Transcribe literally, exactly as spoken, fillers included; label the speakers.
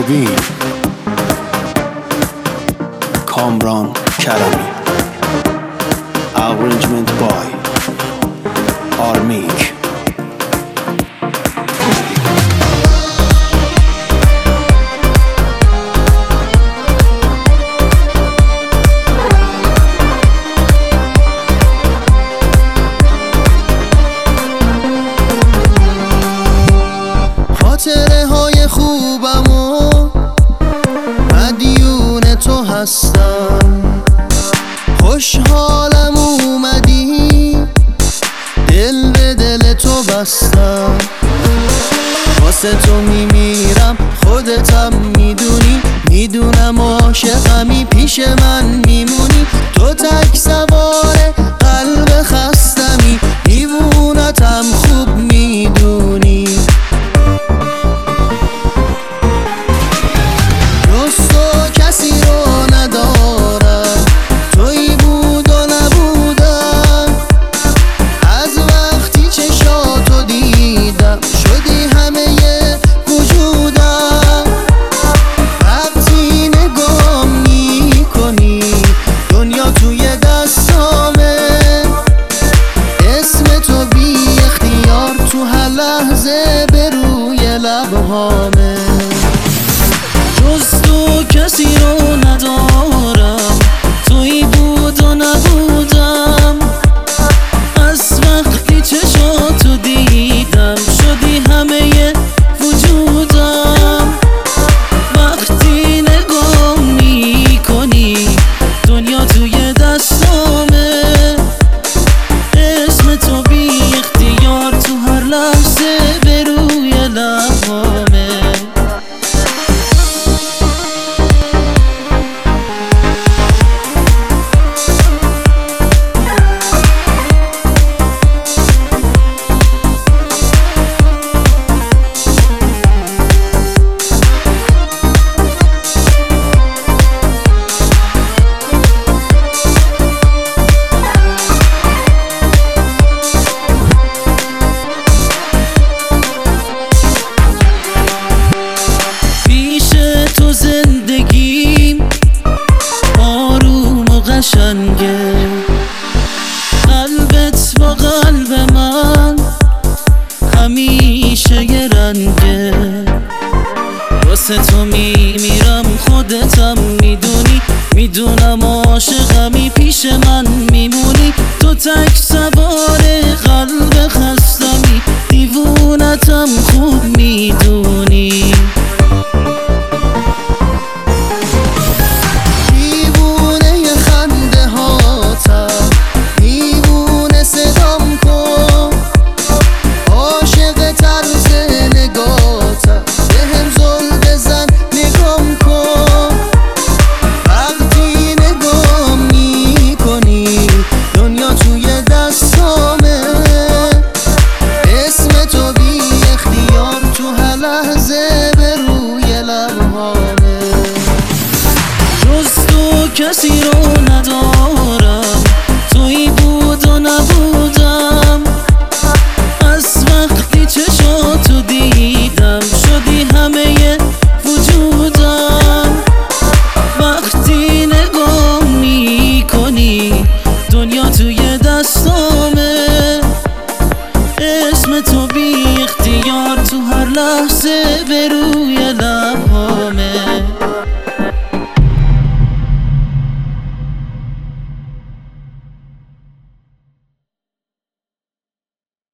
Speaker 1: نوین کامران کرمی Arrangement by آرمیک.
Speaker 2: خاطره های خوبم و مدیون تو هستم، خوشحالم اومدی، دل به دل تو بستم، واسه تو میمیرم خودتم میدونی، میدونم عاشقمی پیش من میمونی، تو تک سوار قلب خستمی، دیوونتم خوب میدونی، جز تو کسی رو ندارم، تویی بود و نبودم، از وقتی چشاتو دیدم شدی همه وجودم، وقتی نگام میکنی دنیا توی دستامه، اسم تو بی اختیار تو هر لحظه به روی لبهامه، جز تو کسی رو ندارم، تویی بود و نبودم، از وقتی چشاتو دیدم شدی همه وجودم، وقتی نگاه میکنی دنیا توی دستامه، اسم تو بی اختیار تو هر لحظه به روی لبهامه. زندگیم آروم و قشنگه، قلبت با قلب من همیشه یه رنگه، واسه تو میمیرم خودتم میدونی، میدونم عاشقمی پیش من میمونی، تو تک سوار قلب خستمی، دیوونتم خوب میدونی، کسی رو ندارم، تویی بود و نبودم، از وقتی چشاتو دیدم شدی همه وجودم، وقتی نگاه میکنی دنیا توی دستامه، اسم تو بی اختیار تو هر لحظه به روی